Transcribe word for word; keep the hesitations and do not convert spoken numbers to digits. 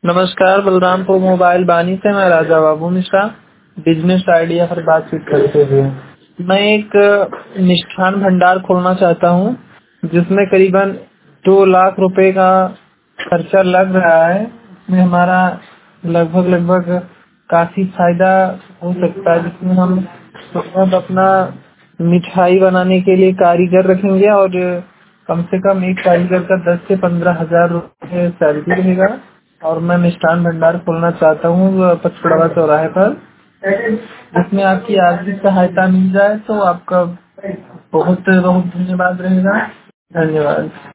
नमस्कार, बलरामपुर मोबाइल बानी से मैं राजा बाबू मिश्रा बिजनेस आइडिया पर बातचीत करते हुए। मैं एक मिष्ठान भंडार खोलना चाहता हूं, जिसमें करीबन दो लाख रुपए का खर्चा लग रहा है। इसमें हमारा लगभग लगभग काफी फायदा हो सकता है, जिसमें हम सब अपना मिठाई बनाने के लिए कारीगर रखेंगे और कम से कम एक कारीगर का दस से पंद्रह हजार रुपए सैलरी रहेगा। और मैं मिष्ठान भंडार खोलना चाहता हूँ पचपड़वा चौराहे पर, जिसमें आपकी आर्थिक सहायता मिल जाए तो आपका बहुत बहुत धन्यवाद रहेगा। धन्यवाद।